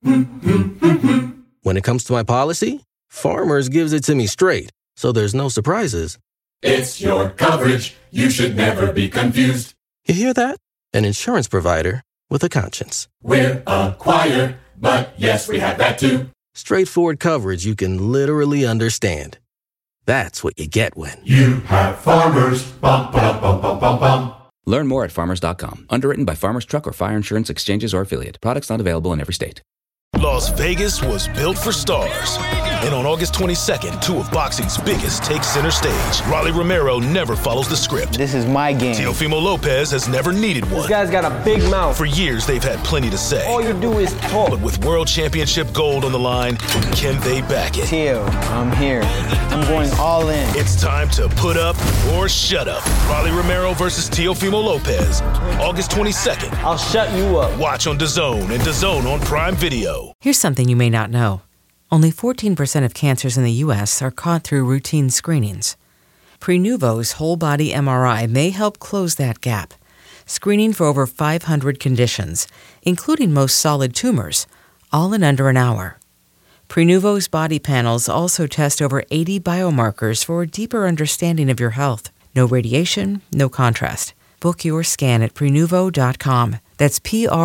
When it comes to my policy, Farmers gives it to me straight, so there's no surprises. It's your coverage. You should never be confused. You hear that? An insurance provider with a conscience. We're a choir, but yes, we have that too. Straightforward coverage you can literally understand. That's what you get when you have Farmers. Bum, ba, bum, bum, bum, bum. Learn more at farmers.com. Underwritten by Farmers Truck or Fire Insurance Exchanges or Affiliate. Products not available in every state. Las Vegas was built for stars. And on August 22nd, two of boxing's biggest take center stage. Rolly Romero never follows the script. This is my game. Teofimo Lopez has never needed one. This guy's got a big mouth. For years, they've had plenty to say. All you do is talk. But with World Championship gold on the line, can they back it? Teo, I'm here. I'm going all in. It's time to put up or shut up. Rolly Romero versus Teofimo Lopez. August 22nd. I'll shut you up. Watch on DAZN and DAZN on Prime Video. Here's something you may not know. Only 14% of cancers in the U.S. are caught through routine screenings. Prenuvo's whole-body MRI may help close that gap, screening for over 500 conditions, including most solid tumors, all in under an hour. Prenuvo's body panels also test over 80 biomarkers for a deeper understanding of your health. No radiation, no contrast. Book your scan at Prenuvo.com. That's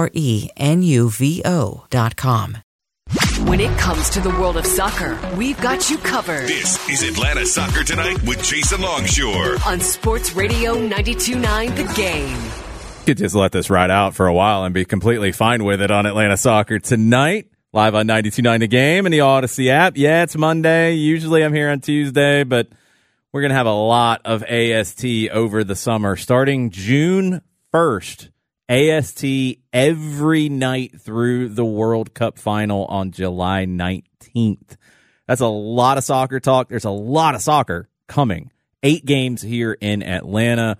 Prenuvo.com. When it comes to the world of soccer, we've got you covered. This is Atlanta Soccer Tonight with Jason Longshore. On Sports Radio 92.9 The Game. You could just let this ride out for a while and be completely fine with it on Atlanta Soccer Tonight. Live on 92.9 The Game and the Odyssey app. Yeah, it's Monday. Usually I'm here on Tuesday, but we're going to have a lot of AST over the summer. Starting June 1st, AST every night through the World Cup final on July 19th. That's a lot of soccer talk. There's a lot of soccer coming. 8 games here in Atlanta.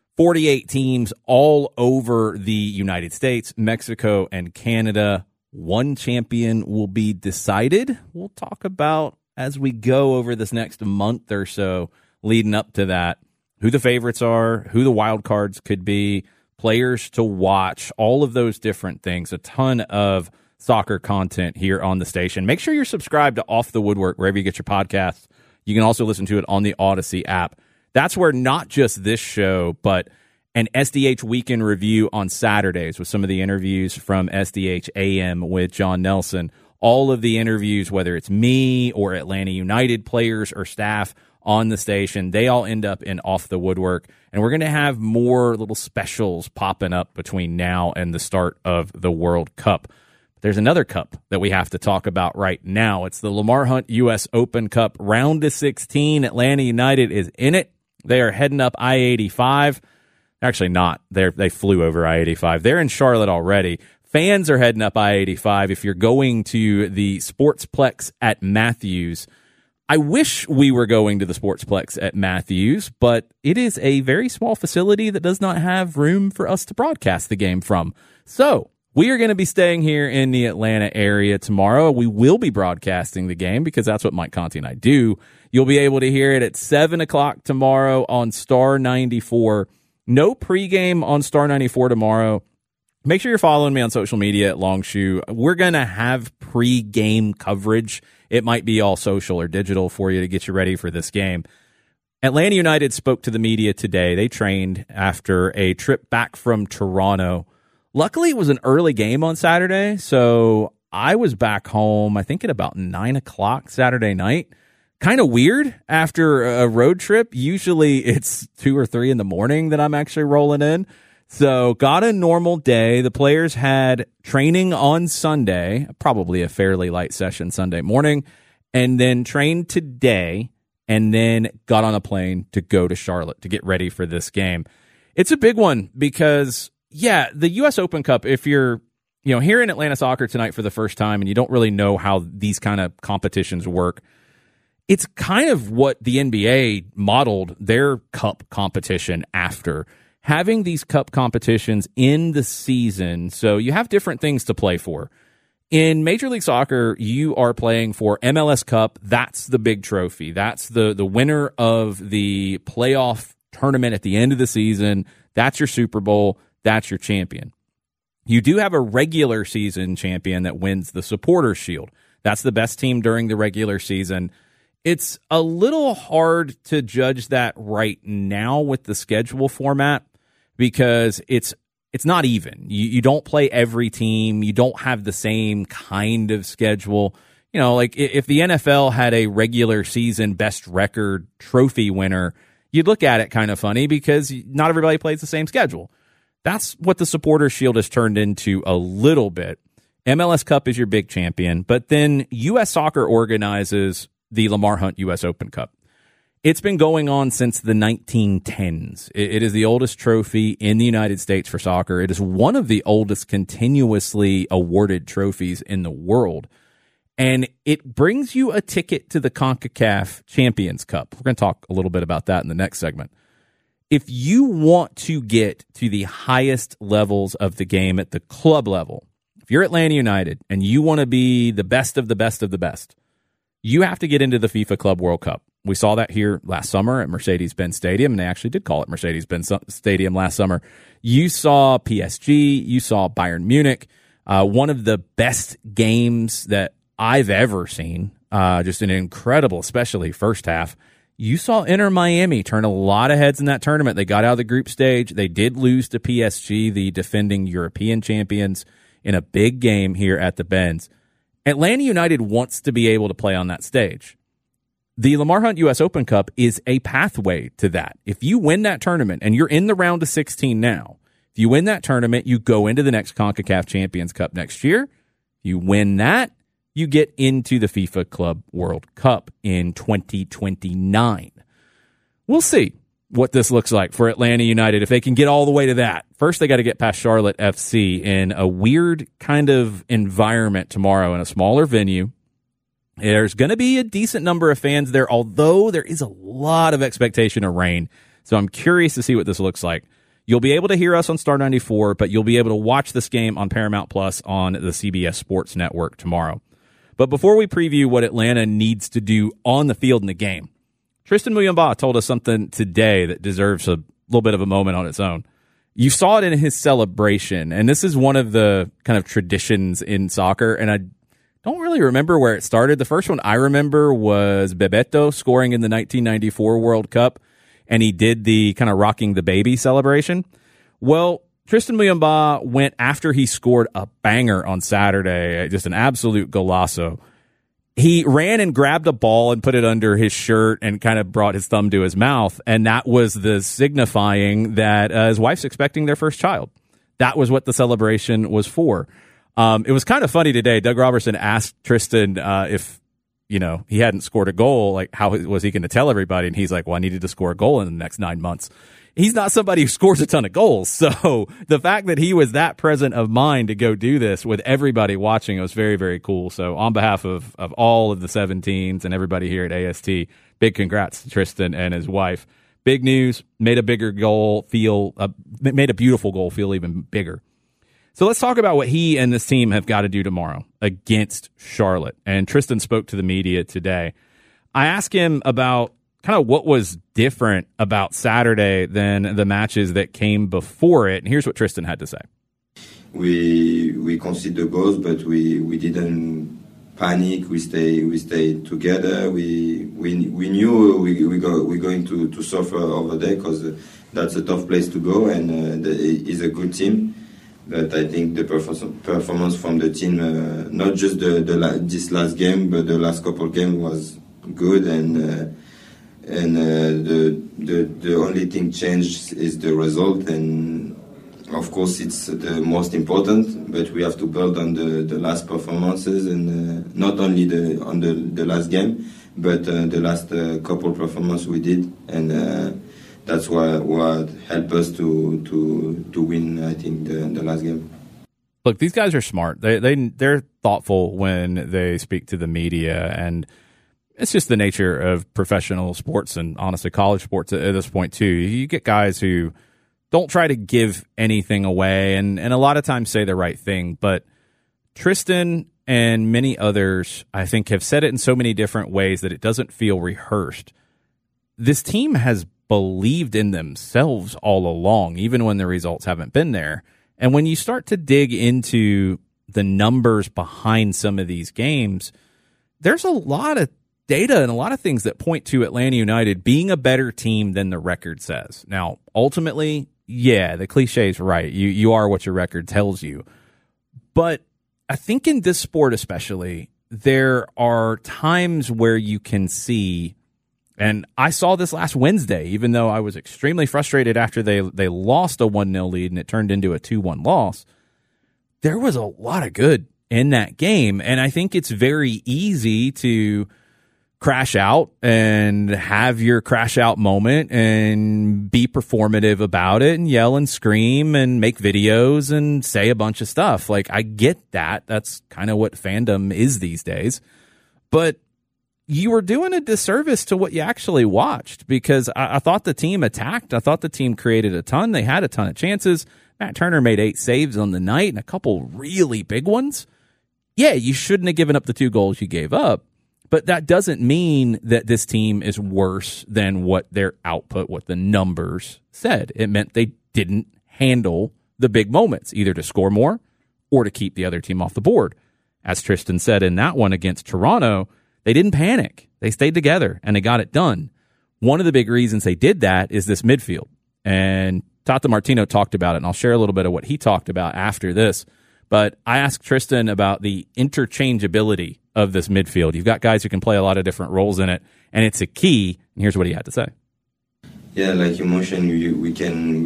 48 teams all over the United States, Mexico, and Canada. One champion will be decided. We'll talk about as we go over this next month or so leading up to that, who the favorites are, who the wild cards could be, players to watch, all of those different things. A ton of soccer content here on the station. Make sure you're subscribed to Off the Woodwork wherever you get your podcasts. You can also listen to it on the Odyssey app. That's where not just this show, but an SDH Weekend Review on Saturdays with some of the interviews from SDH AM with John Nelson. All of the interviews, whether it's me or Atlanta United players or staff on the station, they all end up in Off the Woodwork. And we're going to have more little specials popping up between now and the start of the World Cup. There's another cup that we have to talk about right now. It's the Lamar Hunt U.S. Open Cup round of 16. Atlanta United is in it. They are heading up I-85. Actually not. They flew over I-85. They're in Charlotte already. Fans are heading up I-85 if you're going to the Sportsplex at Matthews. I wish we were going to the Sportsplex at Matthews, but it is a very small facility that does not have room for us to broadcast the game from. So we are going to be staying here in the Atlanta area tomorrow. We will be broadcasting the game because that's what Mike Conti and I do. You'll be able to hear it at 7 o'clock tomorrow on Star 94. No pregame on Star 94 tomorrow. Make sure you're following me on social media at Longshoe. We're going to have pre-game coverage. It might be all social or digital for you to get you ready for this game. Atlanta United spoke to the media today. They trained after a trip back from Toronto. Luckily, it was an early game on Saturday, so I was back home, I think, at about 9 o'clock Saturday night. Kind of weird after a road trip. Usually it's 2 or 3 in the morning that I'm actually rolling in. So got a normal day. The players had training on Sunday, probably a fairly light session Sunday morning, and then trained today, and then got on a plane to go to Charlotte to get ready for this game. It's a big one because, yeah, the U.S. Open Cup, if you're here in Atlanta Soccer Tonight for the first time and you don't really know how these kind of competitions work, it's kind of what the NBA modeled their cup competition after. Having these cup competitions in the season, so you have different things to play for. In Major League Soccer, you are playing for MLS Cup. That's the big trophy. That's the winner of the playoff tournament at the end of the season. That's your Super Bowl. That's your champion. You do have a regular season champion that wins the Supporters Shield. That's the best team during the regular season. It's a little hard to judge that right now with the schedule format because it's not even. You don't play every team. You don't have the same kind of schedule. You know, like if the NFL had a regular season best record trophy winner, you'd look at it kind of funny because not everybody plays the same schedule. That's what the Supporters Shield has turned into a little bit. MLS Cup is your big champion, but then U.S. Soccer organizes the Lamar Hunt U.S. Open Cup. It's been going on since the 1910s. It is the oldest trophy in the United States for soccer. It is one of the oldest continuously awarded trophies in the world. And it brings you a ticket to the CONCACAF Champions Cup. We're going to talk a little bit about that in the next segment. If you want to get to the highest levels of the game at the club level, if you're Atlanta United and you want to be the best of the best of the best, you have to get into the FIFA Club World Cup. We saw that here last summer at Mercedes-Benz Stadium, and they actually did call it Mercedes-Benz Stadium last summer. You saw PSG, you saw Bayern Munich, one of the best games that I've ever seen, just an incredible, especially first half. You saw Inter Miami turn a lot of heads in that tournament. They got out of the group stage. They did lose to PSG, the defending European champions, in a big game here at the Benz. Atlanta United wants to be able to play on that stage. The Lamar Hunt U.S. Open Cup is a pathway to that. If you win that tournament, and you're in the round of 16 now, if you win that tournament, you go into the next CONCACAF Champions Cup next year. You win that, you get into the FIFA Club World Cup in 2029. We'll see what this looks like for Atlanta United if they can get all the way to that. First, they got to get past Charlotte FC in a weird kind of environment tomorrow in a smaller venue. There's going to be a decent number of fans there, although there is a lot of expectation of rain. So I'm curious to see what this looks like. You'll be able to hear us on Star 94, but you'll be able to watch this game on Paramount Plus on the CBS Sports Network tomorrow. But before we preview what Atlanta needs to do on the field in the game, Tristan Muyumba told us something today that deserves a little bit of a moment on its own. You saw it in his celebration, and this is one of the kind of traditions in soccer, and I don't really remember where it started. The first one I remember was Bebeto scoring in the 1994 World Cup, and he did the kind of rocking the baby celebration. Well, Tristan Muyumba went after he scored a banger on Saturday, just an absolute golazo. He ran and grabbed a ball and put it under his shirt and kind of brought his thumb to his mouth, and that was the signifying that his wife's expecting their first child. That was what the celebration was for. It was kind of funny today. Doug Robertson asked Tristan if he hadn't scored a goal, like how was he going to tell everybody? And he's like, well, I needed to score a goal in the next 9 months. He's not somebody who scores a ton of goals. So the fact that he was that present of mind to go do this with everybody watching, it was very, very cool. So on behalf of all of the 17s and everybody here at AST, big congrats to Tristan and his wife. Big news, made a beautiful goal feel even bigger. So let's talk about what he and this team have got to do tomorrow against Charlotte. And Tristan spoke to the media today. I asked him about kind of what was different about Saturday than the matches that came before it. And here's what Tristan had to say. We conceded goals, but we didn't panic. We stayed together. We knew we're going to suffer over there because that's a tough place to go, and it's a good team. But I think the performance from the team, not just this last game, but the last couple games was good, and the only thing changed is the result, and of course it's the most important. But we have to build on the last performances, and not only on the last game, but the last couple performances we did, and that's what helped us to win, I think, the last game. Look, these guys are smart. They're thoughtful when they speak to the media, and it's just the nature of professional sports and honestly college sports at this point too. You get guys who don't try to give anything away and a lot of times say the right thing. But Tristan and many others, I think, have said it in so many different ways that it doesn't feel rehearsed. This team has believed in themselves all along, even when the results haven't been there. And when you start to dig into the numbers behind some of these games, there's a lot of data and a lot of things that point to Atlanta United being a better team than the record says. Now, ultimately, yeah, the cliche is right. You are what your record tells you. But I think in this sport especially, there are times where you can see, and I saw this last Wednesday, even though I was extremely frustrated after they lost a 1-0 lead and it turned into a 2-1 loss, there was a lot of good in that game. And I think it's very easy to crash out and have your crash out moment and be performative about it and yell and scream and make videos and say a bunch of stuff. Like, I get that. That's kind of what fandom is these days. But you were doing a disservice to what you actually watched, because I thought the team attacked. I thought the team created a ton. They had a ton of chances. Matt Turner made 8 saves on the night and a couple really big ones. Yeah, you shouldn't have given up the 2 goals you gave up. But that doesn't mean that this team is worse than what their output, what the numbers said. It meant they didn't handle the big moments, either to score more or to keep the other team off the board. As Tristan said in that one against Toronto, they didn't panic. They stayed together, and they got it done. One of the big reasons they did that is this midfield. And Tata Martino talked about it, and I'll share a little bit of what he talked about after this. But I asked Tristan about the interchangeability of this midfield. You've got guys who can play a lot of different roles in it, and it's a key. And here's what he had to say. Yeah, like you mentioned, we can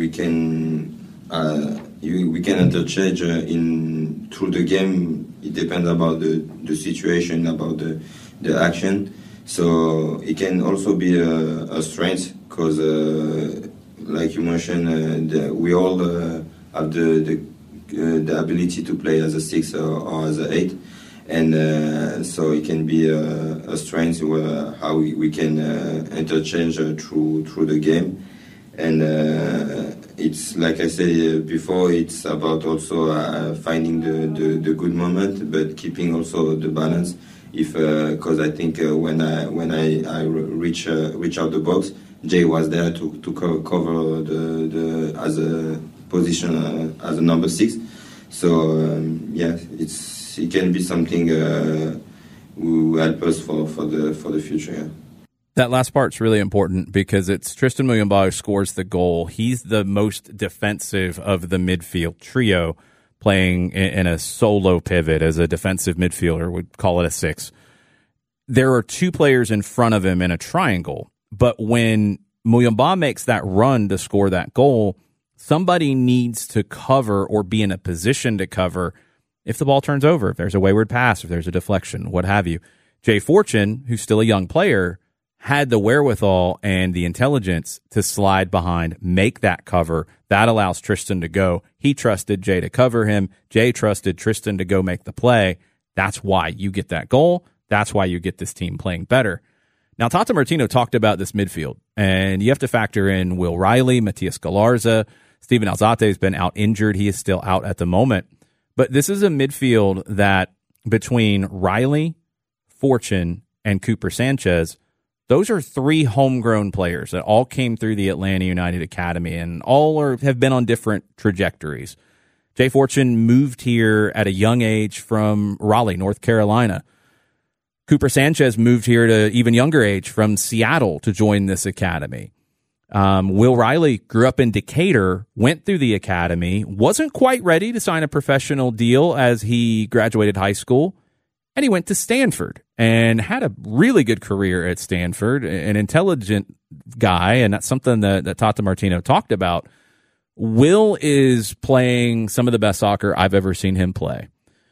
interchange through the game. It depends about the situation, about the action. So it can also be a strength, because like you mentioned, we all have the ability to play as a 6 or as a 8. And so it can be a strength where how we can interchange through the game. And it's like I said before, it's about also finding the good moment, but keeping also the balance. Because I think when I reach out the box, Jay was there to cover the as a position as a number 6. So yeah, it can be something will help us for the future. Yeah. That last part's really important, because it's Tristan Muyumba who scores the goal. He's the most defensive of the midfield trio, playing in a solo pivot as a defensive midfielder. We'd call it a 6. There are 2 players in front of him in a triangle, but when Muyumba makes that run to score that goal, somebody needs to cover or be in a position to cover if the ball turns over, if there's a wayward pass, if there's a deflection, what have you. Jay Fortune, who's still a young player, had the wherewithal and the intelligence to slide behind, make that cover. That allows Tristan to go. He trusted Jay to cover him. Jay trusted Tristan to go make the play. That's why you get that goal. That's why you get this team playing better. Now, Tata Martino talked about this midfield, and you have to factor in Will Riley, Matias Galarza. Steven Alzate has been out injured. He is still out at the moment. But this is a midfield that, between Riley, Fortune, and Cooper Sanchez, those are 3 homegrown players that all came through the Atlanta United Academy and all have been on different trajectories. Jay Fortune moved here at a young age from Raleigh, North Carolina. Cooper Sanchez moved here at an even younger age from Seattle to join this academy. Will Riley grew up in Decatur, went through the academy, wasn't quite ready to sign a professional deal as he graduated high school, and he went to Stanford and had a really good career at Stanford, an intelligent guy, and that's something that Tata Martino talked about. Will is playing some of the best soccer I've ever seen him play.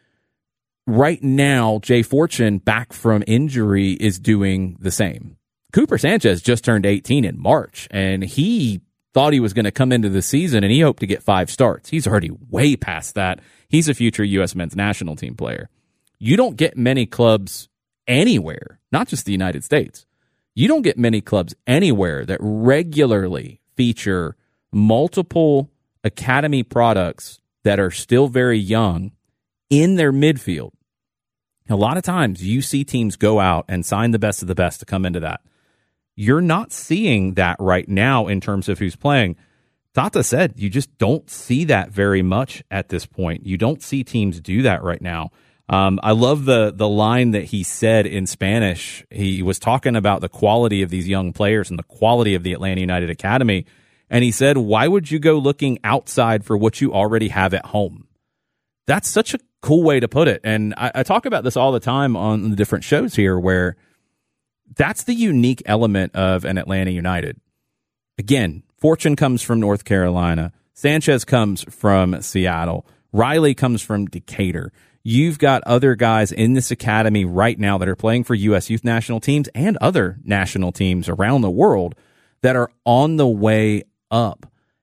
Right now, Jay Fortune, back from injury, is doing the same. Cooper Sanchez just turned 18 in March, and he thought he was going to come into the season, and he hoped to get 5 starts. He's already way past that. He's a future U.S. men's national team player. You don't get many clubs anywhere, not just the United States. You don't get many clubs anywhere that regularly feature multiple academy products that are still very young in their midfield. A lot of times you see teams go out and sign the best of the best to come into that. You're not seeing that right now in terms of who's playing. Tata said you just don't see that very much at this point. You don't see teams do that right now. I love the line that he said in Spanish. He was talking about the quality of these young players and the quality of the Atlanta United Academy. And he said, why would you go looking outside for what you already have at home? That's such a cool way to put it. And I talk about this all the time on the different shows here, where that's the unique element of an Atlanta United. Again, Fortune comes from North Carolina. Sanchez comes from Seattle. Riley comes from Decatur. You've got other guys in this academy right now that are playing for U.S. youth national teams and other national teams around the world that are on the way up.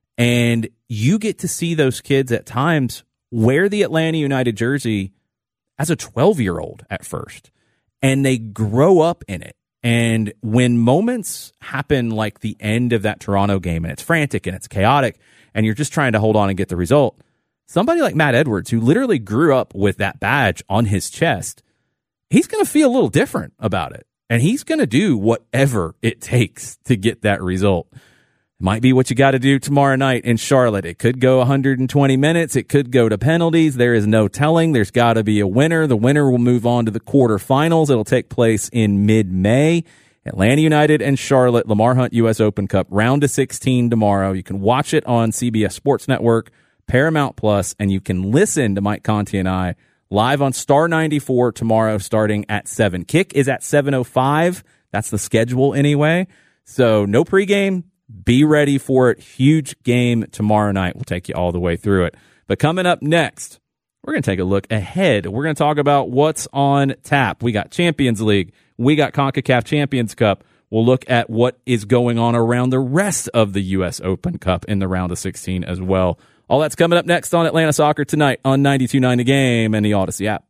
And you get to see those kids at times wear the Atlanta United jersey as a 12-year-old at first, and they grow up in it. And when moments happen like the end of that Toronto game, and it's frantic and it's chaotic, and you're just trying to hold on and get the result, somebody like Matt Edwards, who literally grew up with that badge on his chest, he's going to feel a little different about it. And he's going to do whatever it takes to get that result. It might be what you got to do tomorrow night in Charlotte. It could go 120 minutes. It could go to penalties. There is no telling. There's got to be a winner. The winner will move on to the quarterfinals. It'll take place in mid-May. Atlanta United and Charlotte, Lamar Hunt U.S. Open Cup, round of 16 tomorrow. You can watch it on CBS Sports Network, Paramount Plus, and you can listen to Mike Conti and I live on Star 94 tomorrow starting at 7. Kick is at 7:05. That's the schedule anyway. So no pregame. Be ready for it. Huge game tomorrow night. We'll take you all the way through it. But coming up next, we're going to take a look ahead. We're going to talk about what's on tap. We got Champions League. We got CONCACAF Champions Cup. We'll look at what is going on around the rest of the U.S. Open Cup in the round of 16 as well. All that's coming up next on Atlanta Soccer Tonight on 92.9 The Game and the Odyssey app.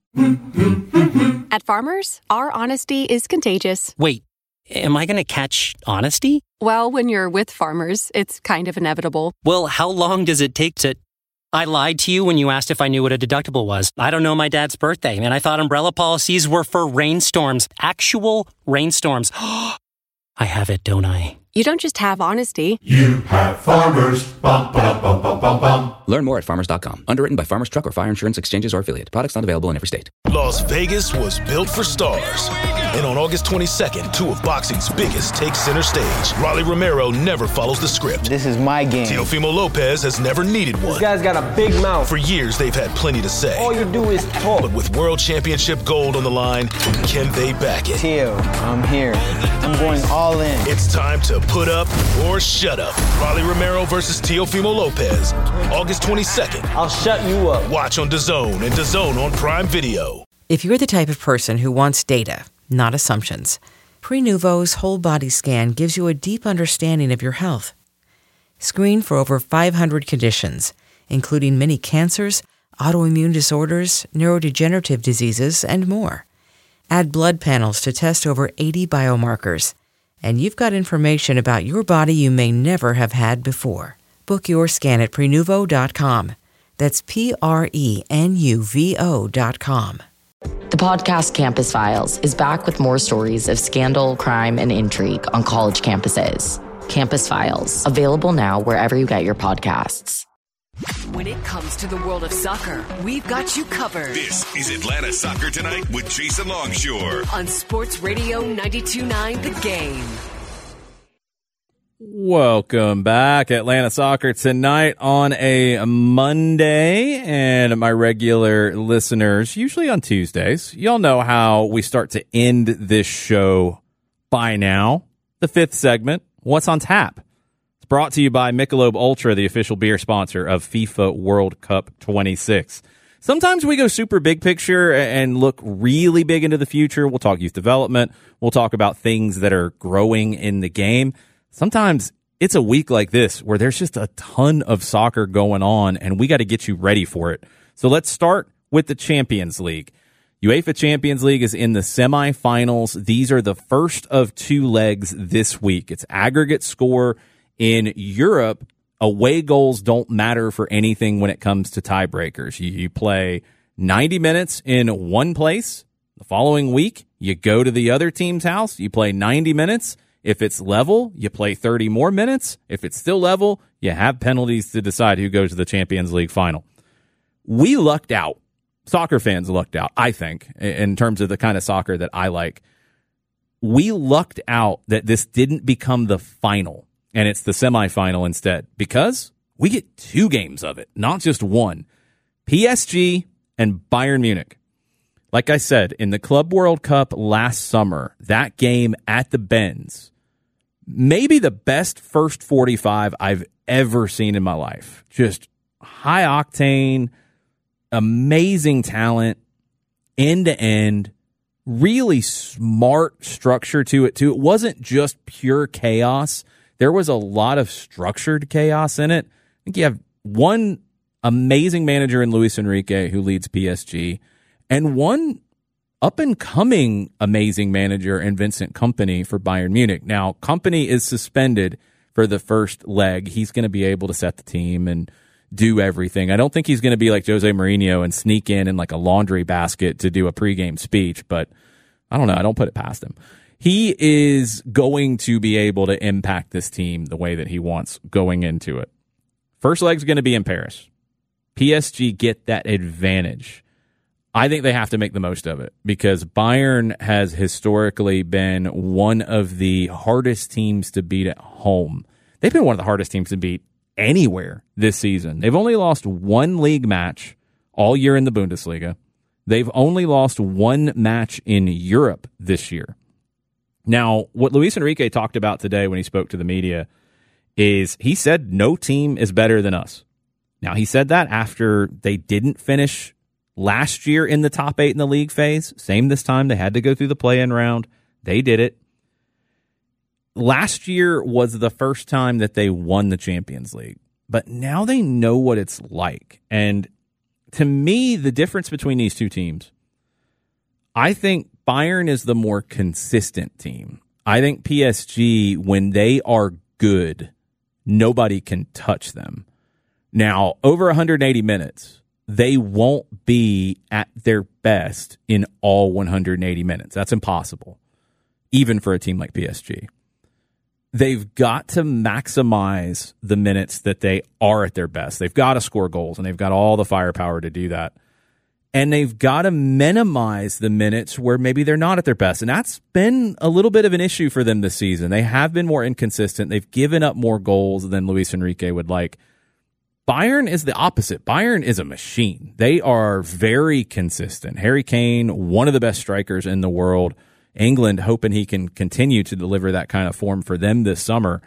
At Farmers, our honesty is contagious. Wait, am I going to catch honesty? Well, when you're with Farmers, it's kind of inevitable. Well, how long does it take to... I lied to you when you asked if I knew what a deductible was. I don't know my dad's birthday, and I thought umbrella policies were for rainstorms. Actual rainstorms. I have it, don't I? You don't just have honesty. You have Farmers. Bum, ba, bum, bum, bum, bum. Learn more at farmers.com. Underwritten by Farmers Truck or Fire Insurance Exchanges or Affiliate. Products not available in every state. Las Vegas was built for stars. And on August 22nd, 2 of boxing's biggest take center stage. Rolly Romero never follows the script. This is my game. Teofimo Lopez has never needed one. This guy's got a big mouth. For years, they've had plenty to say. All you do is talk. But with World Championship gold on the line, can they back it? Teo, I'm here. I'm going all in. It's time to put up or shut up. Rolly Romero versus Teofimo Lopez. August 22nd. I'll shut you up. Watch on DAZN and DAZN on Prime Video. If you're the type of person who wants data, not assumptions, Prenuvo's whole body scan gives you a deep understanding of your health. Screen for over 500 conditions, including many cancers, autoimmune disorders, neurodegenerative diseases, and more. Add blood panels to test over 80 biomarkers, and you've got information about your body you may never have had before. Book your scan at Prenuvo.com. That's Prenuvo.com. The podcast Campus Files is back with more stories of scandal, crime, and intrigue on college campuses. Campus Files, available now wherever you get your podcasts. When it comes to the world of soccer, we've got you covered. This is Atlanta Soccer Tonight with Jason Longshore on Sports Radio 92.9 The Game. Welcome back. Atlanta Soccer Tonight on a Monday. And my regular listeners, usually on Tuesdays, y'all know how we start to end this show by now. The fifth segment, What's on Tap? It's brought to you by Michelob Ultra, the official beer sponsor of FIFA World Cup 26. Sometimes we go super big picture and look really big into the future. We'll talk youth development. We'll talk about things that are growing in the game. Sometimes it's a week like this where there's just a ton of soccer going on, and we got to get you ready for it. So let's start with the Champions League. UEFA Champions League is in the semifinals. These are the first of two legs this week. It's aggregate score. In Europe, away goals don't matter for anything when it comes to tiebreakers. You play 90 minutes in one place. The following week, you go to the other team's house. You play 90 minutes If it's level, you play 30 more minutes. If it's still level, you have penalties to decide who goes to the Champions League final. We lucked out. Soccer fans lucked out, I think, in terms of the kind of soccer that I like. We lucked out that this didn't become the final, and it's the semifinal instead, because we get 2 games of it, not just one. PSG and Bayern Munich. Like I said, in the Club World Cup last summer, that game at the Benz, maybe the best first 45 I've ever seen in my life. Just high octane, amazing talent, end to end, really smart structure to it too. It wasn't just pure chaos. There was a lot of structured chaos in it. I think you have one amazing manager in Luis Enrique who leads PSG, and one up-and-coming amazing manager in Vincent Kompany for Bayern Munich. Now, Kompany is suspended for the first leg. He's going to be able to set the team and do everything. I don't think he's going to be like Jose Mourinho and sneak in like a laundry basket to do a pregame speech, but I don't know. I don't put it past him. He is going to be able to impact this team the way that he wants going into it. First leg's going to be in Paris. PSG get that advantage. I think they have to make the most of it because Bayern has historically been one of the hardest teams to beat at home. They've been one of the hardest teams to beat anywhere this season. They've only lost 1 league match all year in the Bundesliga. They've only lost 1 match in Europe this year. Now, what Luis Enrique talked about today when he spoke to the media is he said no team is better than us. Now, he said that after they didn't finish last year in the top 8 in the league phase. Same this time. They had to go through the play-in round. They did it. Last year was the first time that they won the Champions League. But now they know what it's like. And to me, the difference between these two teams, I think Bayern is the more consistent team. I think PSG, when they are good, nobody can touch them. Now, over 180 minutes, they won't be at their best in all 180 minutes. That's impossible, even for a team like PSG. They've got to maximize the minutes that they are at their best. They've got to score goals, and they've got all the firepower to do that. And they've got to minimize the minutes where maybe they're not at their best. And that's been a little bit of an issue for them this season. They have been more inconsistent. They've given up more goals than Luis Enrique would like. Bayern is the opposite. Bayern is a machine. They are very consistent. Harry Kane, one of the best strikers in the world. England hoping he can continue to deliver that kind of form for them this summer.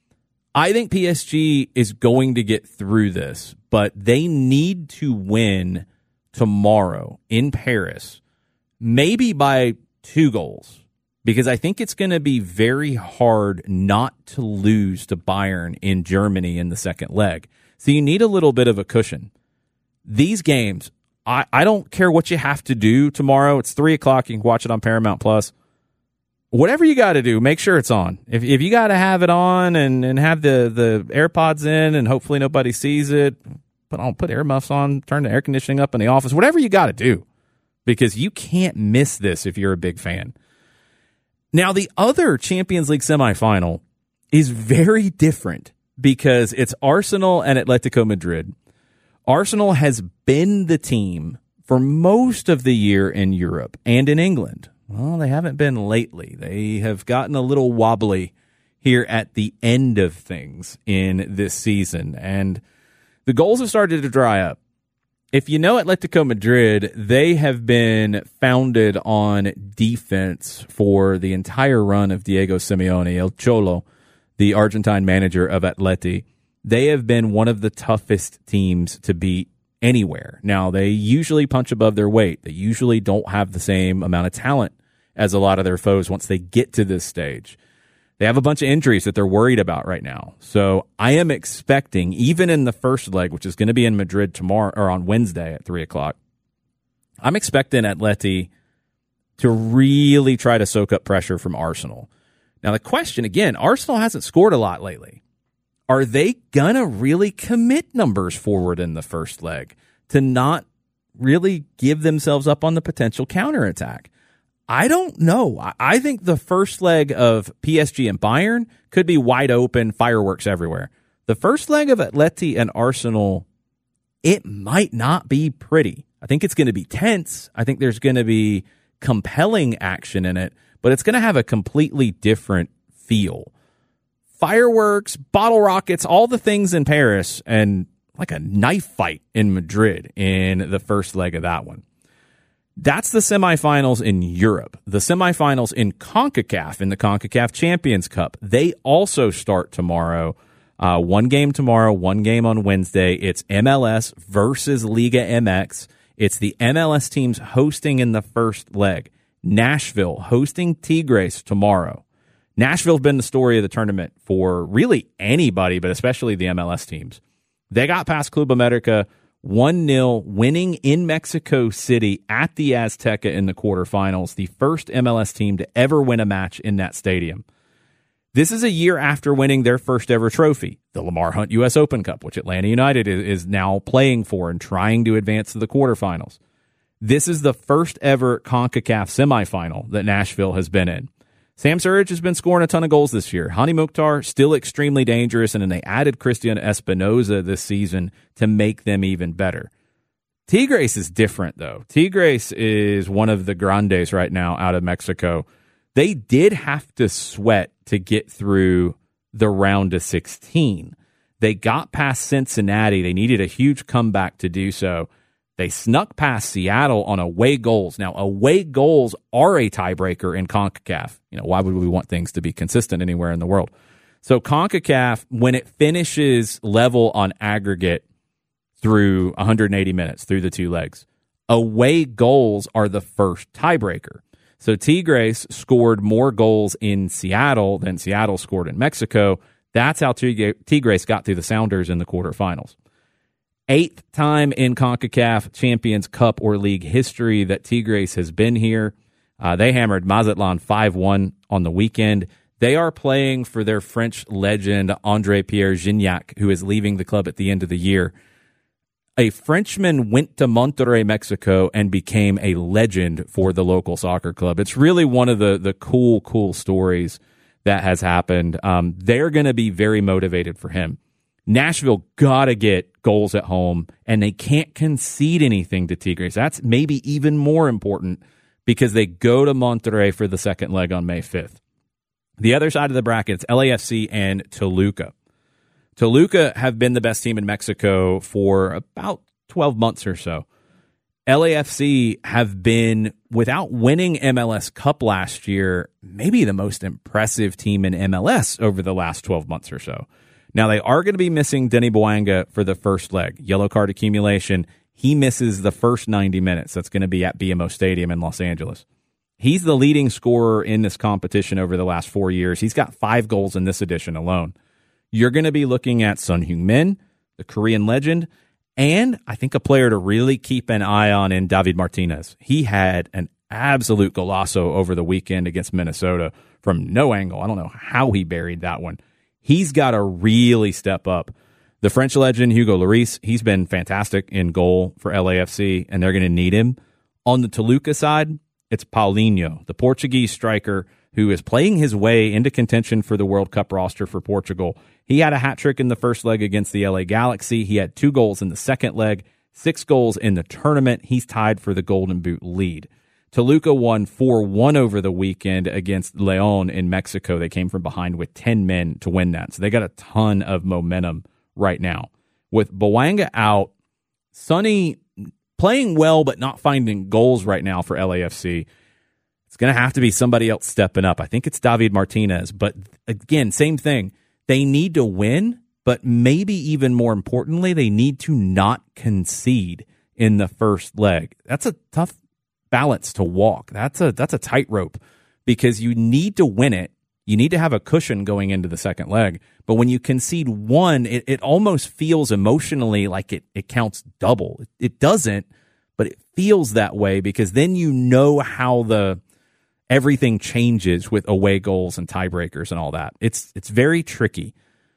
I think PSG is going to get through this, but they need to win tomorrow in Paris, maybe by 2 goals, because I think it's going to be very hard not to lose to Bayern in Germany in the second leg. So you need a little bit of a cushion. These games, I don't care what you have to do tomorrow. It's 3 o'clock. You can watch it on Paramount Plus. Whatever you got to do, make sure it's on. If you got to have it on and have the AirPods in and hopefully nobody sees it, put earmuffs on, turn the air conditioning up in the office, whatever you got to do, because you can't miss this if you're a big fan. Now, the other Champions League semifinal is very different because it's Arsenal and Atletico Madrid. Arsenal has been the team for most of the year in Europe and in England. Well, they haven't been lately. They have gotten a little wobbly here at the end of things in this season, and the goals have started to dry up. If you know Atletico Madrid, they have been founded on defense for the entire run of Diego Simeone, El Cholo, the Argentine manager of Atleti. They have been one of the toughest teams to beat anywhere. Now, they usually punch above their weight. They usually don't have the same amount of talent as a lot of their foes once they get to this stage. They have a bunch of injuries that they're worried about right now. So I am expecting, even in the first leg, which is going to be in Madrid tomorrow or on Wednesday at 3 o'clock, I'm expecting Atleti to really try to soak up pressure from Arsenal. Now, the question, again, Arsenal hasn't scored a lot lately. Are they going to really commit numbers forward in the first leg to not really give themselves up on the potential counterattack? I don't know. I think the first leg of PSG and Bayern could be wide open, fireworks everywhere. The first leg of Atleti and Arsenal, it might not be pretty. I think it's going to be tense. I think there's going to be compelling action in it, but it's going to have a completely different feel. Fireworks, bottle rockets, all the things in Paris, and like a knife fight in Madrid in the first leg of that one. That's the semifinals in Europe. The semifinals in CONCACAF, in the CONCACAF Champions Cup, they also start tomorrow. One game tomorrow, one game on Wednesday. It's MLS versus Liga MX. It's the MLS teams hosting in the first leg. Nashville hosting Tigres tomorrow. Nashville's been the story of the tournament for really anybody, but especially the MLS teams. They got past Club America 1-0, winning in Mexico City at the Azteca in the quarterfinals, the first MLS team to ever win a match in that stadium. This is a year after winning their first ever trophy, the Lamar Hunt U.S. Open Cup, which Atlanta United is now playing for and trying to advance to the quarterfinals. This is the first ever CONCACAF semifinal that Nashville has been in. Sam Surridge has been scoring a ton of goals this year. Hani Mukhtar, still extremely dangerous, and then they added Christian Espinoza this season to make them even better. Tigres is different, though. Tigres is one of the grandes right now out of Mexico. They did have to sweat to get through the round of 16. They got past Cincinnati. They needed a huge comeback to do so. They snuck past Seattle on away goals. Now, away goals are a tiebreaker in CONCACAF. Why would we want things to be consistent anywhere in the world? So CONCACAF, when it finishes level on aggregate through 180 minutes, through the two legs, away goals are the first tiebreaker. So Tigres scored more goals in Seattle than Seattle scored in Mexico. That's how Tigres got through the Sounders in the quarterfinals. 8th time in CONCACAF Champions Cup or League history that Tigres has been here. They hammered Mazatlan 5-1 on the weekend. They are playing for their French legend, André-Pierre Gignac, who is leaving the club at the end of the year. A Frenchman went to Monterrey, Mexico, and became a legend for the local soccer club. It's really one of the cool stories that has happened. They're going to be very motivated for him. Nashville got to get goals at home, and they can't concede anything to Tigres. That's maybe even more important because they go to Monterrey for the second leg on May 5th. The other side of the bracket, it's LAFC and Toluca. Toluca have been the best team in Mexico for about 12 months or so. LAFC have been, without winning MLS Cup last year, maybe the most impressive team in MLS over the last 12 months or so. Now, they are going to be missing Denny Bouanga for the first leg. Yellow card accumulation. He misses the first 90 minutes. That's going to be at BMO Stadium in Los Angeles. He's the leading scorer in this competition over the last 4 years. He's got 5 goals in this edition alone. You're going to be looking at Son Heung-min, the Korean legend, and I think a player to really keep an eye on in David Martinez. He had an absolute golazo over the weekend against Minnesota from no angle. I don't know how he buried that one. He's got to really step up. The French legend, Hugo Lloris, he's been fantastic in goal for LAFC, and they're going to need him. On the Toluca side, it's Paulinho, the Portuguese striker who is playing his way into contention for the World Cup roster for Portugal. He had a hat trick in the first leg against the LA Galaxy. He had 2 goals in the second leg, 6 goals in the tournament. He's tied for the Golden Boot lead. Toluca won 4-1 over the weekend against León in Mexico. They came from behind with 10 men to win that. So they got a ton of momentum right now. With Bouanga out, Sonny playing well but not finding goals right now for LAFC. It's going to have to be somebody else stepping up. I think it's David Martinez. But again, same thing. They need to win, but maybe even more importantly, they need to not concede in the first leg. That's a tough balance to walk. That's a tightrope because you need to win it. You need to have a cushion going into the second leg. But when you concede one, it almost feels emotionally like it counts double. It doesn't, but it feels that way because then you know how everything changes with away goals and tiebreakers and all that. It's very tricky.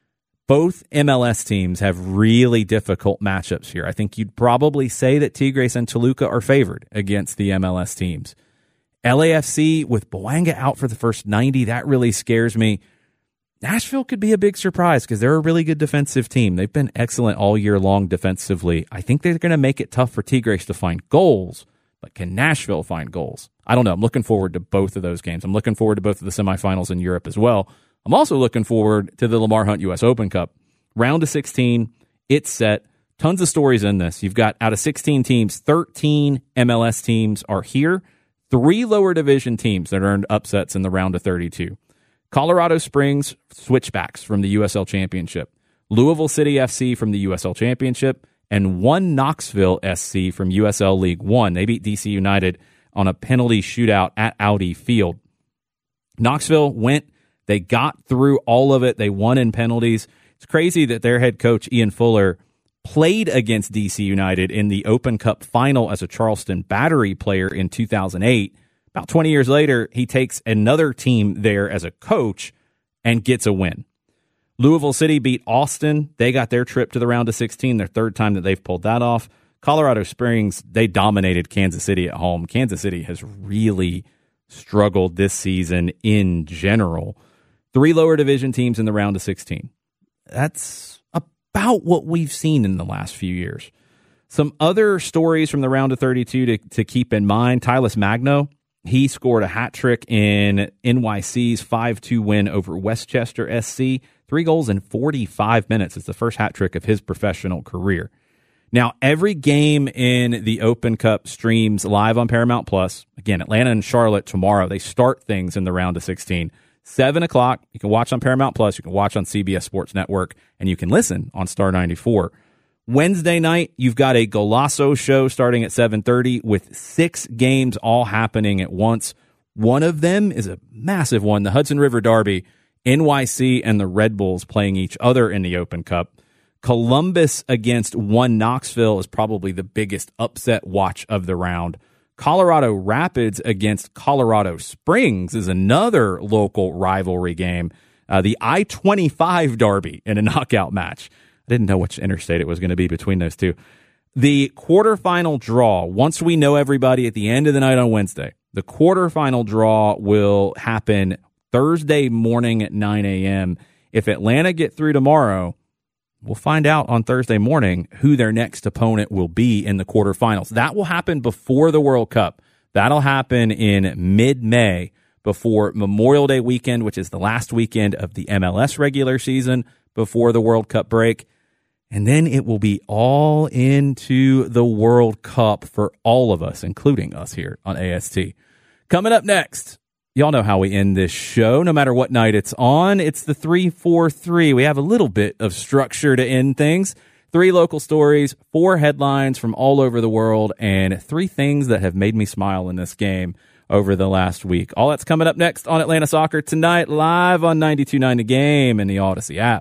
Both MLS teams have really difficult matchups here. I think you'd probably say that Tigres and Toluca are favored against the MLS teams. LAFC with Bouanga out for the first 90, that really scares me. Nashville could be a big surprise because they're a really good defensive team. They've been excellent all year long defensively. I think they're going to make it tough for Tigres to find goals, but can Nashville find goals? I don't know. I'm looking forward to both of those games. I'm looking forward to both of the semifinals in Europe as well. I'm also looking forward to the Lamar Hunt U.S. Open Cup. Round of 16, it's set. Tons of stories in this. You've got, out of 16 teams, 13 MLS teams are here. 3 lower division teams that earned upsets in the round of 32. Colorado Springs Switchbacks from the USL Championship, Louisville City FC from the USL Championship, and 1 Knoxville SC from USL League One. They beat DC United on a penalty shootout at Audi Field. Knoxville went, they got through all of it, they won in penalties. It's crazy that their head coach, Ian Fuller, played against DC United in the Open Cup final as a Charleston Battery player in 2008. About 20 years later, he takes another team there as a coach and gets a win. Louisville City beat Austin. They got their trip to the round of 16, their third time that they've pulled that off. Colorado Springs, they dominated Kansas City at home. Kansas City has really struggled this season in general. 3 lower division teams in the round of 16. That's about what we've seen in the last few years. Some other stories from the round of 32 to keep in mind. Tyler Magno, he scored a hat trick in NYC's 5-2 win over Westchester SC. 3 goals in 45 minutes. It's the first hat trick of his professional career. Now, every game in the Open Cup streams live on Paramount Plus. Again, Atlanta and Charlotte tomorrow. They start things in the round of 16. 7 o'clock, you can watch on Paramount Plus, you can watch on CBS Sports Network, and you can listen on Star 94. Wednesday night, you've got a Golazo show starting at 7:30 with 6 games all happening at once. One of them is a massive one, the Hudson River Derby, NYC and the Red Bulls playing each other in the Open Cup. Columbus against 1 Knoxville is probably the biggest upset watch of the round. Colorado Rapids against Colorado Springs is another local rivalry game. The I-25 Derby in a knockout match. I didn't know which interstate it was going to be between those two. The quarterfinal draw, once we know everybody at the end of the night on Wednesday, the quarterfinal draw will happen Thursday morning at 9 a.m. If Atlanta get through tomorrow, we'll find out on Thursday morning who their next opponent will be in the quarterfinals. That will happen before the World Cup. That'll happen in mid-May before Memorial Day weekend, which is the last weekend of the MLS regular season before the World Cup break. And then it will be all into the World Cup for all of us, including us here on AST. Coming up next, y'all know how we end this show. No matter what night it's on, it's the 3-4-3. We have a little bit of structure to end things. 3 local stories, 4 headlines from all over the world, and 3 things that have made me smile in this game over the last week. All that's coming up next on Atlanta Soccer tonight, live on 92.9 The Game and the Odyssey app.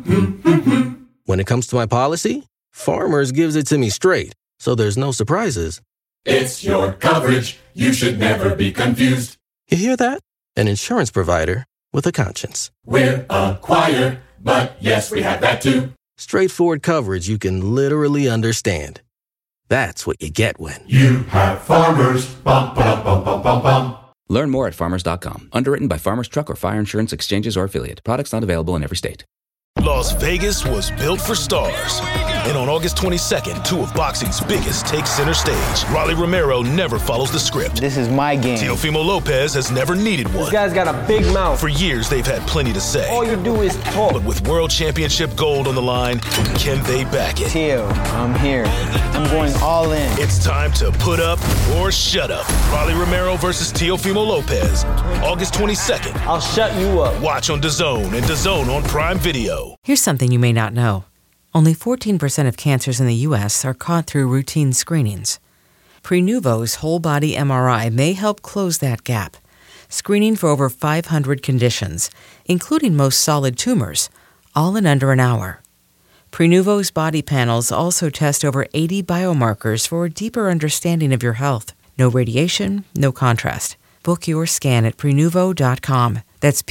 When it comes to my policy, Farmers gives it to me straight, so there's no surprises. It's your coverage. You should never be confused. You hear that? An insurance provider with a conscience. We're a choir, but yes, we have that too. Straightforward coverage you can literally understand. That's what you get when you have Farmers. Bum, bum, bum, bum, bum, bum. Learn more at farmers.com. Underwritten by Farmers Truck or Fire Insurance Exchanges or Affiliate. Products not available in every state. Las Vegas was built for stars. And on August 22nd, 2 of boxing's biggest take center stage. Rolly Romero never follows the script. This is my game. Teofimo Lopez has never needed one. This guy's got a big mouth. For years, they've had plenty to say. All you do is talk. But with World Championship gold on the line, can they back it? Teo, I'm here. I'm going all in. It's time to put up or shut up. Rolly Romero versus Teofimo Lopez. August 22nd. I'll shut you up. Watch on DAZN and DAZN on Prime Video. Here's something you may not know. Only 14% of cancers in the U.S. are caught through routine screenings. Prenuvo's whole-body MRI may help close that gap, screening for over 500 conditions, including most solid tumors, all in under an hour. Prenuvo's body panels also test over 80 biomarkers for a deeper understanding of your health. No radiation, no contrast. Book your scan at Prenuvo.com. That's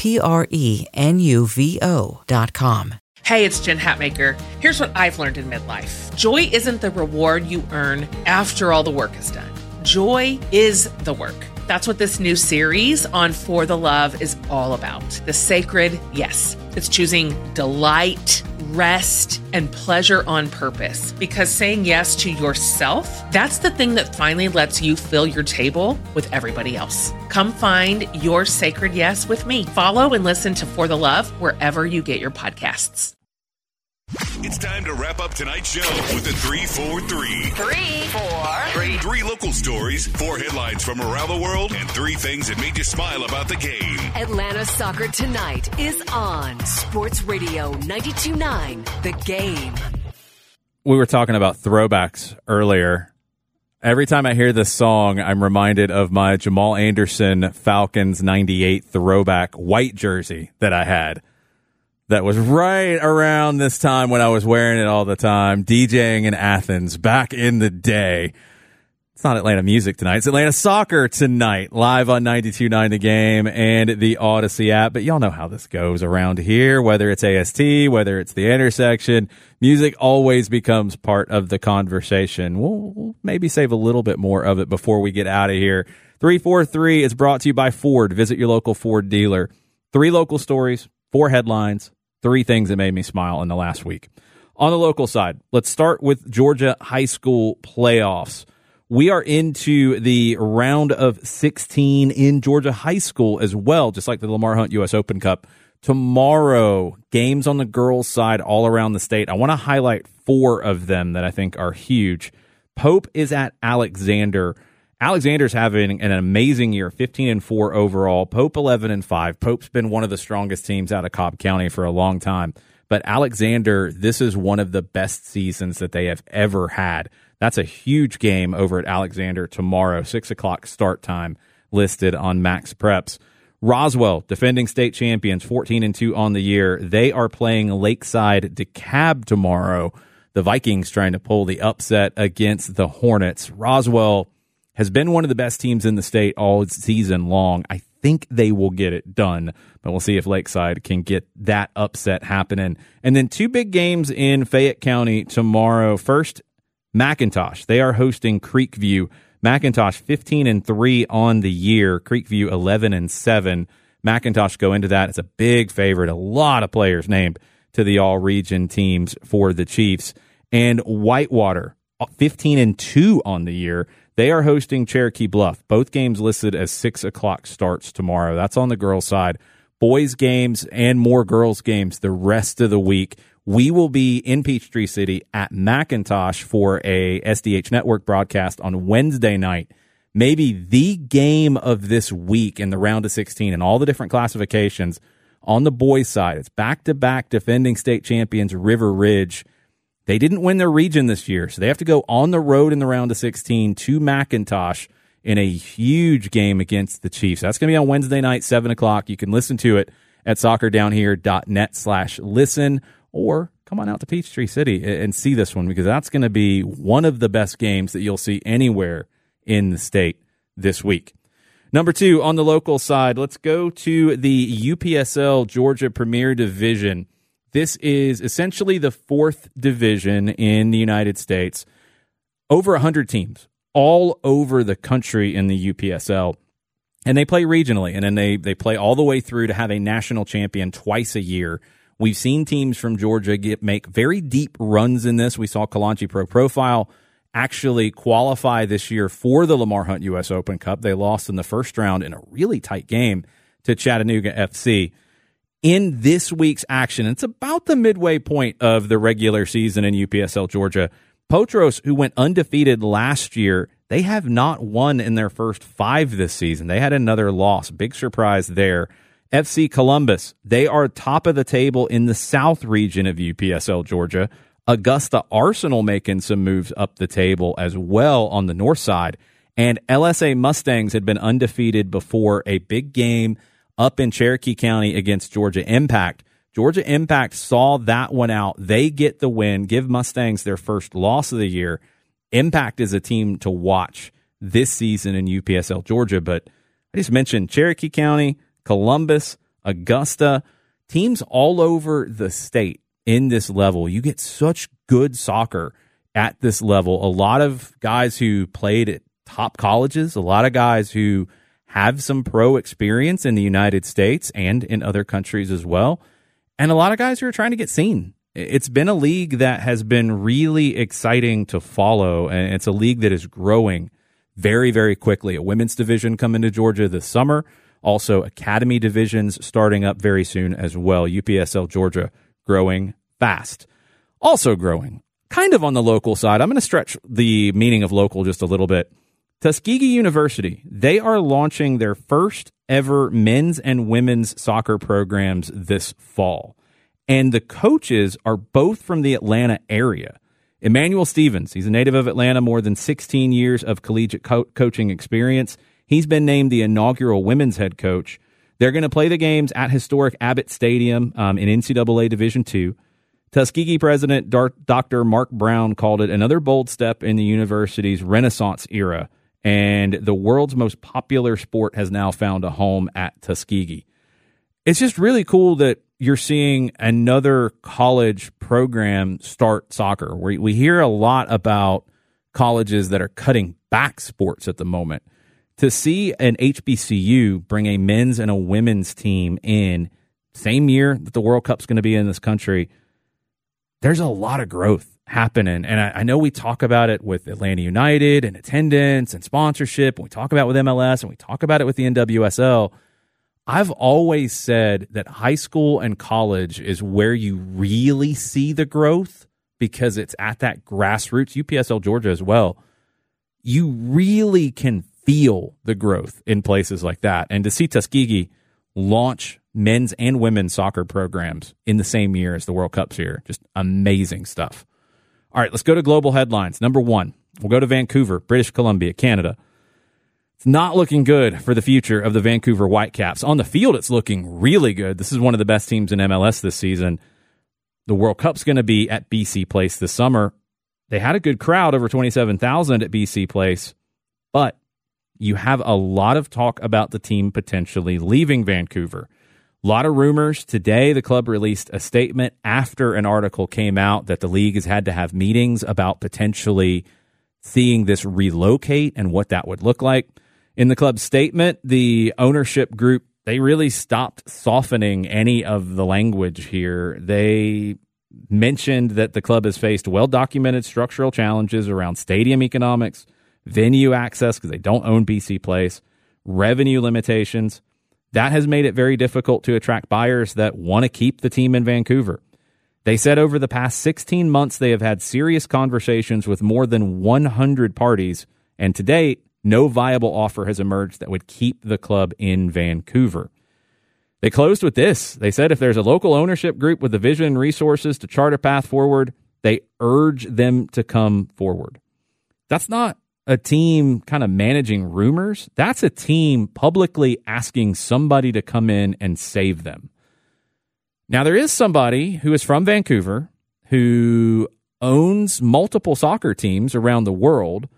Prenuvo.com. Hey, it's Jen Hatmaker. Here's what I've learned in midlife. Joy isn't the reward you earn after all the work is done. Joy is the work. That's what this new series on For the Love is all about. The sacred yes. It's choosing delight, rest, and pleasure on purpose. Because saying yes to yourself, that's the thing that finally lets you fill your table with everybody else. Come find your sacred yes with me. Follow and listen to For the Love wherever you get your podcasts. It's time to wrap up tonight's show with the 3-4-3. 3-4-3. 3 local stories, 4 headlines from around the world, and 3 things that made you smile about the game. Atlanta Soccer Tonight is on Sports Radio 92.9 The Game. We were talking about throwbacks earlier. Every time I hear this song, I'm reminded of my Jamal Anderson Falcons 98 throwback white jersey that I had. That was right around this time when I was wearing it all the time, DJing in Athens back in the day. It's not Atlanta music tonight. It's Atlanta Soccer Tonight, live on 92.9 The Game and the Odyssey app. But y'all know how this goes around here, whether it's AST, whether it's the intersection. Music always becomes part of the conversation. We'll maybe save a little bit more of it before we get out of here. 343 is brought to you by Ford. Visit your local Ford dealer. 3 local stories, 4 headlines. 3 things that made me smile in the last week. On the local side, let's start with Georgia high school playoffs. We are into the round of 16 in Georgia high school as well, just like the Lamar Hunt U.S. Open Cup. Tomorrow, games on the girls' side all around the state. I want to highlight 4 of them that I think are huge. Pope is at Alexander. Alexander's having an amazing year, 15-4 overall. Pope 11-5. Pope's been one of the strongest teams out of Cobb County for a long time. But Alexander, this is one of the best seasons that they have ever had. That's a huge game over at Alexander tomorrow, 6 o'clock start time, listed on Max Preps. Roswell, defending state champions, 14-2 on the year. They are playing Lakeside DeKalb tomorrow. The Vikings trying to pull the upset against the Hornets. Roswell has been one of the best teams in the state all season long. I think they will get it done, but we'll see if Lakeside can get that upset happening. And then 2 big games in Fayette County tomorrow. First, McIntosh. They are hosting Creekview. McIntosh 15-3 on the year. Creekview 11-7. McIntosh go into that as a big favorite. A lot of players named to the all-region teams for the Chiefs. And Whitewater 15-2 on the year. They are hosting Cherokee Bluff. Both games listed as 6 o'clock starts tomorrow. That's on the girls' side. Boys' games and more girls' games the rest of the week. We will be in Peachtree City at McIntosh for a SDH Network broadcast on Wednesday night. Maybe the game of this week in the round of 16 and all the different classifications. On the boys' side, it's back-to-back defending state champions River Ridge. They didn't win their region this year, so they have to go on the road in the round of 16 to McIntosh in a huge game against the Chiefs. That's going to be on Wednesday night, 7 o'clock. You can listen to it at soccerdownhere.net/listen, or come on out to Peachtree City and see this one, because that's going to be one of the best games that you'll see anywhere in the state this week. Number 2, on the local side, let's go to the UPSL Georgia Premier Division. This is essentially the 4th division in the United States. Over 100 teams all over the country in the UPSL. And they play regionally, and then they play all the way through to have a national champion twice a year. We've seen teams from Georgia make very deep runs in this. We saw Kalanchi Pro Profile actually qualify this year for the Lamar Hunt U.S. Open Cup. They lost in the first round in a really tight game to Chattanooga FC. In this week's action, it's about the midway point of the regular season in UPSL Georgia. Potros, who went undefeated last year, they have not won in their first 5 this season. They had another loss. Big surprise there. FC Columbus, they are top of the table in the South region of UPSL Georgia. Augusta Arsenal making some moves up the table as well on the north side. And LSA Mustangs had been undefeated before a big game up in Cherokee County against Georgia Impact. Georgia Impact saw that one out. They get the win, give Mustangs their first loss of the year. Impact is a team to watch this season in UPSL Georgia, but I just mentioned Cherokee County, Columbus, Augusta, teams all over the state in this level. You get such good soccer at this level. A lot of guys who played at top colleges, a lot of guys who have some pro experience in the United States and in other countries as well. And a lot of guys who are trying to get seen. It's been a league that has been really exciting to follow, and it's a league that is growing very, very quickly. A women's division coming to Georgia this summer. Also, academy divisions starting up very soon as well. UPSL Georgia growing fast. Also growing kind of on the local side. I'm going to stretch the meaning of local just a little bit. Tuskegee University, they are launching their first ever men's and women's soccer programs this fall. And the coaches are both from the Atlanta area. Emmanuel Stevens, he's a native of Atlanta, more than 16 years of collegiate coaching experience. He's been named the inaugural women's head coach. They're going to play the games at historic Abbott Stadium in NCAA Division II. Tuskegee president Dr. Mark Brown called it another bold step in the university's Renaissance era, and the world's most popular sport has now found a home at Tuskegee. It's just really cool that you're seeing another college program start soccer. We hear a lot about colleges that are cutting back sports at the moment. To see an HBCU bring a men's and a women's team in same year that the World Cup's going to be in this country, there's a lot of growth happening. And I know we talk about it with Atlanta United and attendance and sponsorship, and we talk about it with MLS, and we talk about it with the NWSL. I've always said that high school and college is where you really see the growth because it's at that grassroots, UPSL Georgia as well. You really can feel the growth in places like that. And to see Tuskegee launch men's and women's soccer programs in the same year as the World Cup's here, just amazing stuff. All right, let's go to global headlines. Number one, we'll go to Vancouver, British Columbia, Canada. It's not looking good for the future of the Vancouver Whitecaps. On the field, it's looking really good. This is one of the best teams in MLS this season. The World Cup's going to be at BC Place this summer. They had a good crowd, over 27,000 at BC Place, but you have a lot of talk about the team potentially leaving Vancouver. A lot of rumors. Today, the club released a statement after an article came out that the league has had to have meetings about potentially seeing this relocate and what that would look like. In the club's statement, the ownership group, they really stopped softening any of the language here. They mentioned that the club has faced well-documented structural challenges around stadium economics, venue access because they don't own BC Place, revenue limitations. That has made it very difficult to attract buyers that want to keep the team in Vancouver. They said over the past 16 months, they have had serious conversations with more than 100 parties, and to date, no viable offer has emerged that would keep the club in Vancouver. They closed with this. They said if there's a local ownership group with the vision and resources to chart a path forward, they urge them to come forward. That's not a team kind of managing rumors. That's a team publicly asking somebody to come in and save them. Now, there is somebody who is from Vancouver who owns multiple soccer teams around the world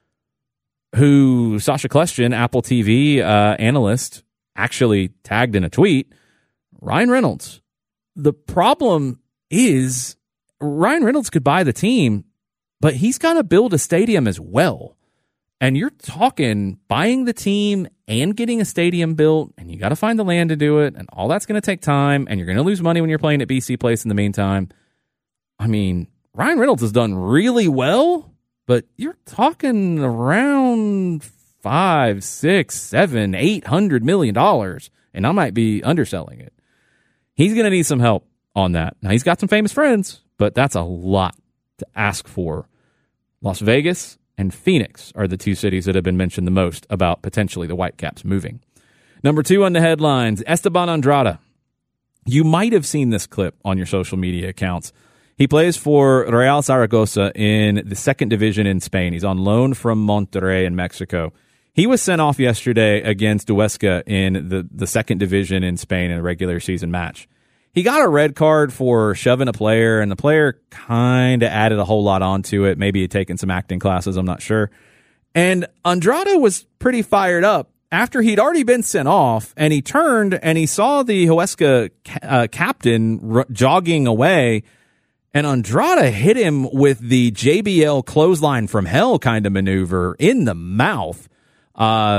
who Sasha Kleshchin, Apple TV analyst, actually tagged in a tweet, Ryan Reynolds. The problem is Ryan Reynolds could buy the team, but he's got to build a stadium as well. And you're talking buying the team and getting a stadium built, and you got to find the land to do it, and all that's going to take time, and you're going to lose money when you're playing at BC Place in the meantime. I mean, Ryan Reynolds has done really well, but you're talking around $500, $600, $700, $800 million, and I might be underselling it. He's going to need some help on that. Now, he's got some famous friends, but that's a lot to ask for. Las Vegas and Phoenix are the two cities that have been mentioned the most about potentially the Whitecaps moving. Number two on the headlines, Esteban Andrada. You might have seen this clip on your social media accounts. He plays for Real Zaragoza in the second division in Spain. He's on loan from Monterrey in Mexico. He was sent off yesterday against Huesca in the second division in Spain in a regular season match. He got a red card for shoving a player, and the player kind of added a whole lot onto it. Maybe he'd taken some acting classes, I'm not sure. And Andrada was pretty fired up after he'd already been sent off, and he turned and he saw the Huesca captain jogging away, and Andrada hit him with the JBL clothesline from hell kind of maneuver in the mouth.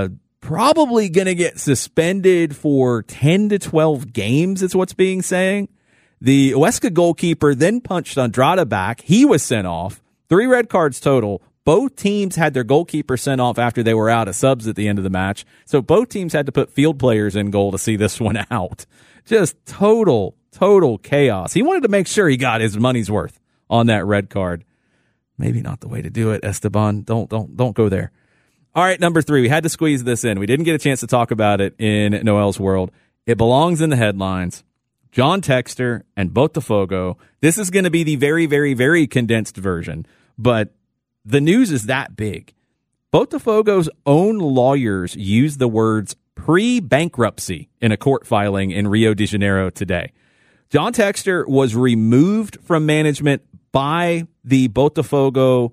probably going to get suspended for 10 to 12 games, is what's being saying. The Huesca goalkeeper then punched Andrada back. He was sent off. 3 red cards total. Both teams had their goalkeeper sent off after they were out of subs at the end of the match. So both teams had to put field players in goal to see this one out. Just total chaos. He wanted to make sure he got his money's worth on that red card. Maybe not the way to do it, Esteban. Don't go there. All right, number 3. We had to squeeze this in. We didn't get a chance to talk about it in Noel's world. It belongs in the headlines. John Textor and Botafogo. This is going to be the very, very, very condensed version, but the news is that big. Botafogo's own lawyers used the words pre-bankruptcy in a court filing in Rio de Janeiro today. John Textor was removed from management by the Botafogo,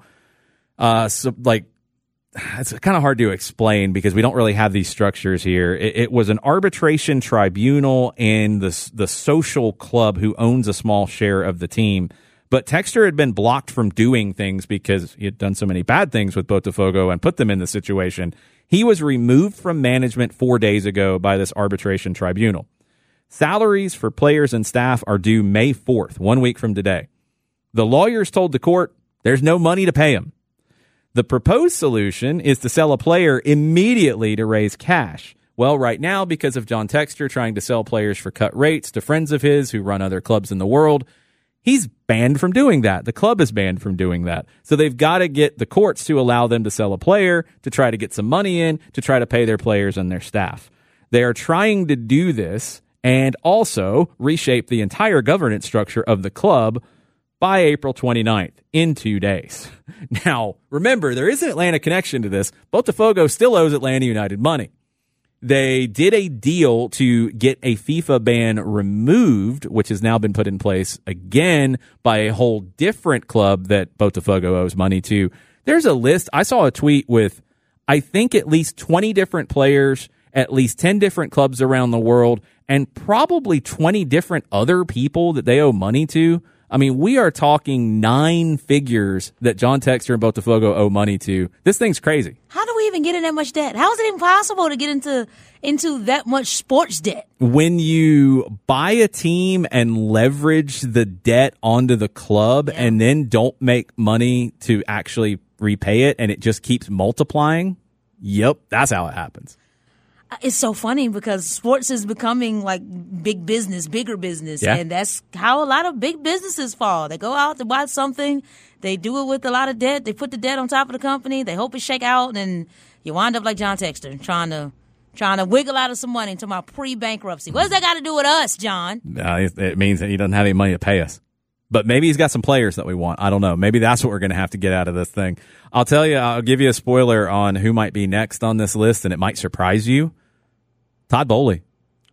it's kind of hard to explain because we don't really have these structures here. It was an arbitration tribunal and the social club who owns a small share of the team. But Textor had been blocked from doing things because he had done so many bad things with Botafogo and put them in the situation. He was removed from management 4 days ago by this arbitration tribunal. Salaries for players and staff are due May 4th, 1 week from today. The lawyers told the court there's no money to pay him. The proposed solution is to sell a player immediately to raise cash. Well, right now, because of John Textor trying to sell players for cut rates to friends of his who run other clubs in the world, he's banned from doing that. The club is banned from doing that. So they've got to get the courts to allow them to sell a player, to try to get some money in, to try to pay their players and their staff. They are trying to do this and also reshape the entire governance structure of the club by April 29th, in 2 days. Now, remember, there is an Atlanta connection to this. Botafogo still owes Atlanta United money. They did a deal to get a FIFA ban removed, which has now been put in place again by a whole different club that Botafogo owes money to. There's a list. I saw a tweet with, I think, at least 20 different players, at least 10 different clubs around the world, and probably 20 different other people that they owe money to. I mean, we are talking 9 figures that John Textor and Botafogo owe money to. This thing's crazy. How do we even get in that much debt? How is it even possible to get into that much sports debt? When you buy a team and leverage the debt onto the club and then don't make money to actually repay it and it just keeps multiplying, yep, that's how it happens. It's so funny because sports is becoming like big business, bigger business. Yeah. And that's how a lot of big businesses fall. They go out to buy something. They do it with a lot of debt. They put the debt on top of the company. They hope it shake out. And you wind up like John Textor trying to wiggle out of some money into my pre-bankruptcy. What does that got to do with us, John? It means that he doesn't have any money to pay us. But maybe he's got some players that we want. I don't know. Maybe that's what we're going to have to get out of this thing. I'll give you a spoiler on who might be next on this list, and it might surprise you. Todd Boehly.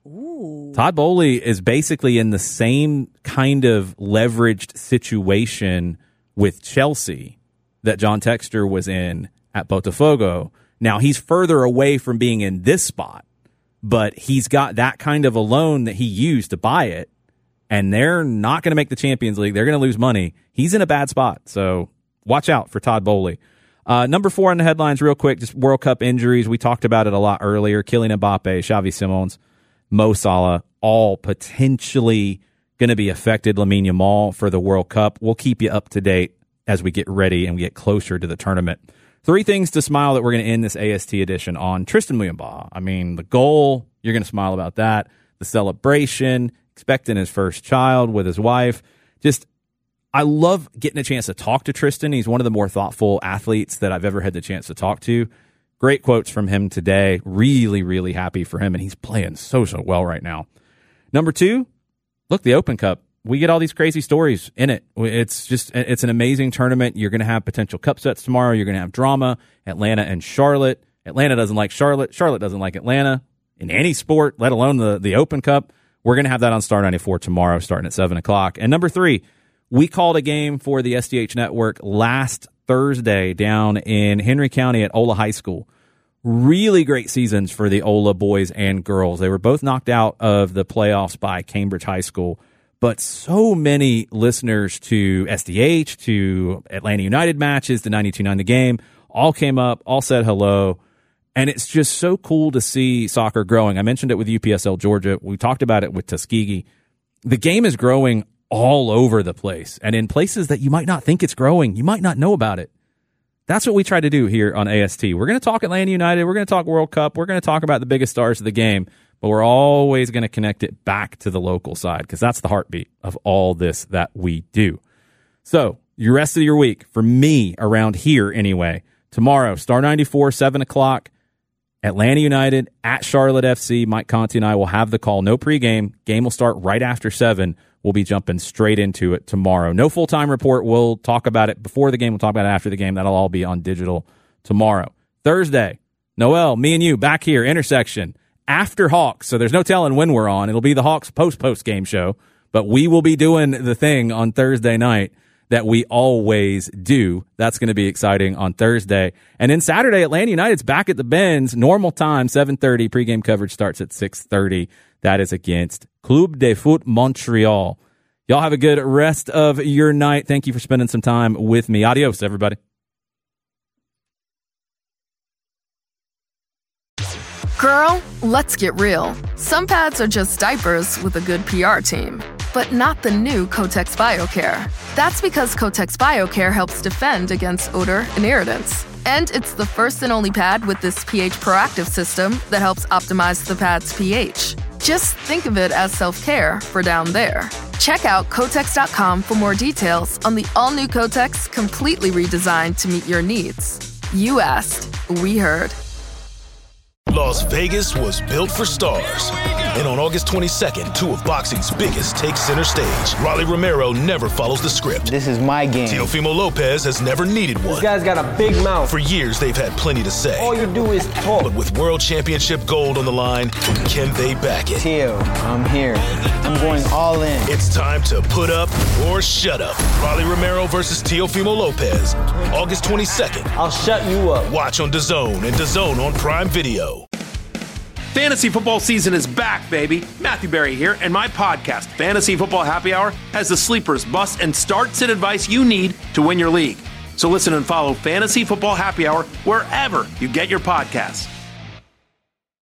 Ooh. Todd Boehly is basically in the same kind of leveraged situation with Chelsea that John Textor was in at Botafogo. Now, he's further away from being in this spot, but he's got that kind of a loan that he used to buy it, and they're not going to make the Champions League. They're going to lose money. He's in a bad spot, so watch out for Todd Boehly. Number 4 on the headlines, real quick, just World Cup injuries. We talked about it a lot earlier. Kylian Mbappe, Xavi Simons, Mo Salah, all potentially going to be affected. Lamine Yamal for the World Cup. We'll keep you up to date as we get ready and we get closer to the tournament. 3 things to smile that we're going to end this AST edition on. Tristan Muyumba. I mean, the goal, you're going to smile about that. The celebration, expecting his first child with his wife. I love getting a chance to talk to Tristan. He's one of the more thoughtful athletes that I've ever had the chance to talk to. Great quotes from him today. Really, really happy for him, and he's playing so well right now. Number 2, look, the Open Cup. We get all these crazy stories in it. It's an amazing tournament. You're going to have potential cup sets tomorrow. You're going to have drama. Atlanta and Charlotte. Atlanta doesn't like Charlotte. Charlotte doesn't like Atlanta in any sport, let alone the Open Cup. We're going to have that on Star 94 tomorrow starting at 7 o'clock. And number 3, we called a game for the SDH Network last Thursday down in Henry County at Ola High School. Really great seasons for the Ola boys and girls. They were both knocked out of the playoffs by Cambridge High School. But so many listeners to SDH, to Atlanta United matches, to 92.9 The Game, all came up, all said hello. And it's just so cool to see soccer growing. I mentioned it with UPSL Georgia. We talked about it with Tuskegee. The game is growing all over the place, and in places that you might not think it's growing. You might not know about it. That's what we try to do here on AST. We're going to talk Atlanta United. We're going to talk World Cup. We're going to talk about the biggest stars of the game, but we're always going to connect it back to the local side because that's the heartbeat of all this that we do. So your rest of your week, for me around here anyway, tomorrow, Star 94, 7 o'clock, Atlanta United at Charlotte FC. Mike Conti and I will have the call. No pregame. Game will start right after 7. We'll be jumping straight into it tomorrow. No full-time report. We'll talk about it before the game. We'll talk about it after the game. That'll all be on digital tomorrow. Thursday, Noel, me and you back here, Intersection, after Hawks. So there's no telling when we're on. It'll be the Hawks post-game show. But we will be doing the thing on Thursday night that we always do. That's going to be exciting on Thursday. And then Saturday, Atlanta United's back at the Benz. Normal time, 7:30. Pregame coverage starts at 6:30. That is against Club de Foot Montreal. Y'all have a good rest of your night. Thank you for spending some time with me. Adios, everybody. Girl, let's get real. Some pads are just diapers with a good PR team. But not the new Kotex BioCare. That's because Kotex BioCare helps defend against odor and irritants. And it's the first and only pad with this pH proactive system that helps optimize the pad's pH. Just think of it as self-care for down there. Check out Kotex.com for more details on the all-new Kotex, completely redesigned to meet your needs. You asked, we heard. Las Vegas was built for stars. And on August 22nd, 2 of boxing's biggest take center stage. Rolly Romero never follows the script. This is my game. Teofimo Lopez has never needed one. This guy's got a big mouth. For years, they've had plenty to say. All you do is talk. But with World Championship gold on the line, can they back it? Teo, I'm here. I'm going all in. It's time to put up or shut up. Rolly Romero versus Teofimo Lopez. August 22nd. I'll shut you up. Watch on DAZN and DAZN on Prime Video. Fantasy football season is back, baby. Matthew Berry here, and my podcast, Fantasy Football Happy Hour, has the sleepers, busts, and starts and advice you need to win your league. So listen and follow Fantasy Football Happy Hour wherever you get your podcasts.